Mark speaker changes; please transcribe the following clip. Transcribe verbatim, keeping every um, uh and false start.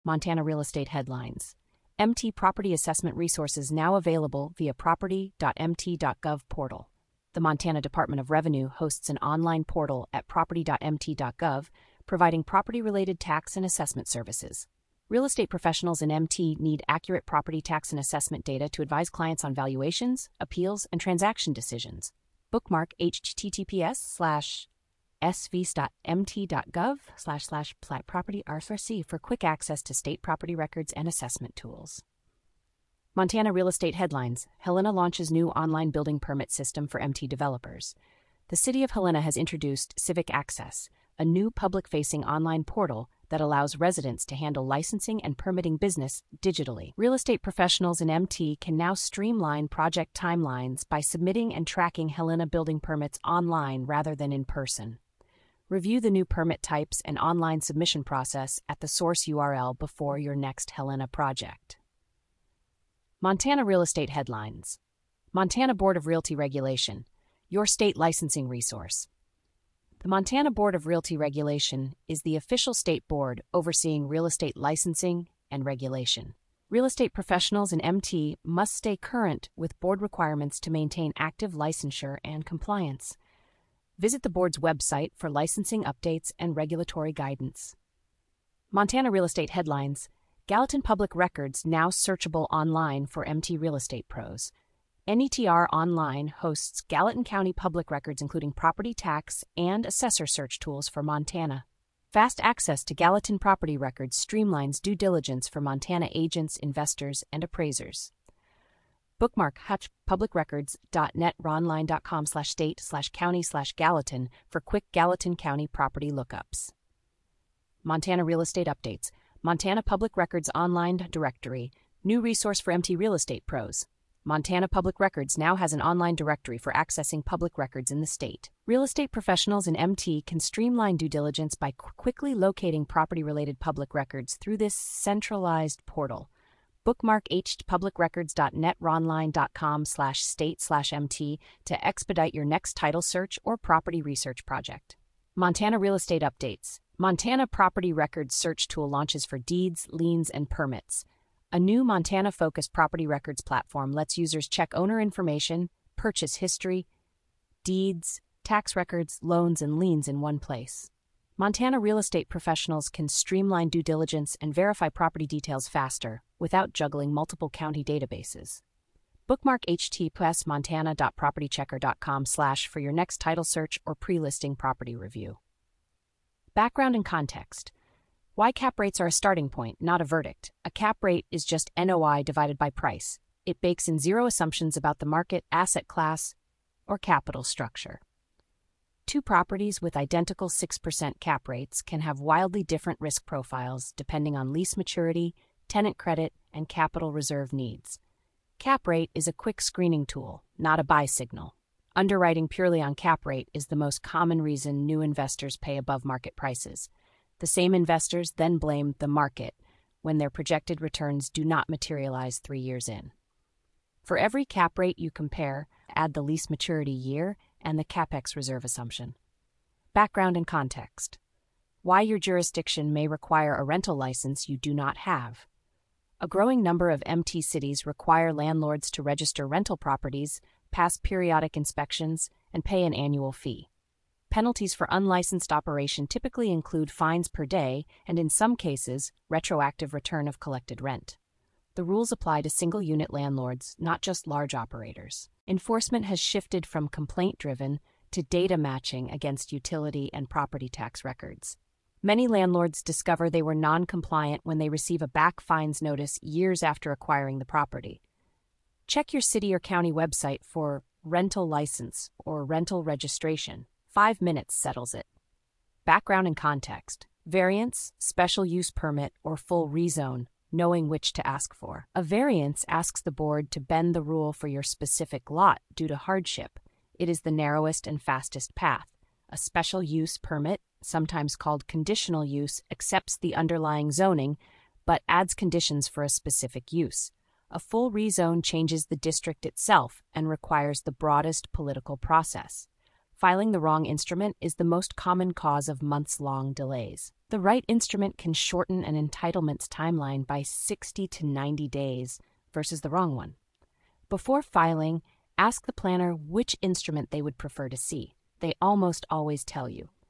Speaker 1: Montana real estate headlines. M T Property Assessment Resources now available via property dot m t dot gov portal. The Montana Department of Revenue hosts an online portal at property dot m t dot gov, providing property-related tax and assessment services. Real estate professionals in M T need accurate property tax and assessment data to advise clients on valuations, appeals, and transaction decisions. Bookmark https slash sv.mt.gov slash slash plat property R S C for quick access to state property records and assessment tools. Montana real estate headlines. Helena launches new online building permit system for M T developers. The city of Helena has introduced Civic Access, a new public-facing online portal that allows residents to handle licensing and permitting business digitally. Real estate professionals in M T can now streamline project timelines by submitting and tracking Helena building permits online rather than in person. Review the new permit types and online submission process at the source U R L before your next Helena project. Montana real estate headlines. Montana Board of Realty Regulation, your state licensing resource. The Montana Board of Realty Regulation is the official state board overseeing real estate licensing and regulation. Real estate professionals in M T must stay current with board requirements to maintain active licensure and compliance. Visit the board's website for licensing updates and regulatory guidance. Montana real estate headlines. Gallatin Public Records now searchable online for M T real estate pros. N E T R Online hosts Gallatin County public records including property tax and assessor search tools for Montana. Fast access to Gallatin property records streamlines due diligence for Montana agents, investors, and appraisers. Bookmark hutch public records dot net ronline dot com slash state slash county slash Gallatin for quick Gallatin County property lookups. Montana real estate updates. Montana Public Records Online Directory, new resource for M T real estate pros. Montana Public Records now has an online directory for accessing public records in the state. Real estate professionals in M T can streamline due diligence by qu- quickly locating property-related public records through this centralized portal. Bookmark h public records dot net ronline dot com slash state slash mt to expedite your next title search or property research project. Montana real estate updates. Montana Property Records search tool launches for deeds, liens, and permits. A new Montana-focused property records platform lets users check owner information, purchase history, deeds, tax records, loans, and liens in one place. Montana real estate professionals can streamline due diligence and verify property details faster without juggling multiple county databases. Bookmark https montana dot property checker dot com slash for your next title search or pre-listing property review. Background and context. Why cap rates are a starting point, not a verdict. A cap rate is just N O I divided by price. It bakes in zero assumptions about the market, asset class, or capital structure. Two properties with identical six percent cap rates can have wildly different risk profiles depending on lease maturity, tenant credit, and capital reserve needs. Cap rate is a quick screening tool, not a buy signal. Underwriting purely on cap rate is the most common reason new investors pay above market prices. The same investors then blame the market when their projected returns do not materialize three years in. For every cap rate you compare, add the lease maturity year and the CapEx reserve assumption. Background and context. Why your jurisdiction may require a rental license you do not have. A growing number of M T cities require landlords to register rental properties, pass periodic inspections, and pay an annual fee. Penalties for unlicensed operation typically include fines per day and, in some cases, retroactive return of collected rent. The rules apply to single-unit landlords, not just large operators. Enforcement has shifted from complaint-driven to data matching against utility and property tax records. Many landlords discover they were non-compliant when they receive a back fines notice years after acquiring the property. Check your city or county website for rental license or rental registration. Five minutes settles it. Background and context. Variance, special use permit, or full rezone, knowing which to ask for. A variance asks the board to bend the rule for your specific lot due to hardship. It is the narrowest and fastest path. A special use permit, sometimes called conditional use, accepts the underlying zoning, but adds conditions for a specific use. A full rezone changes the district itself and requires the broadest political process. Filing the wrong instrument is the most common cause of months-long delays. The right instrument can shorten an entitlement's timeline by sixty to ninety days versus the wrong one. Before filing, ask the planner which instrument they would prefer to see. They almost always tell you.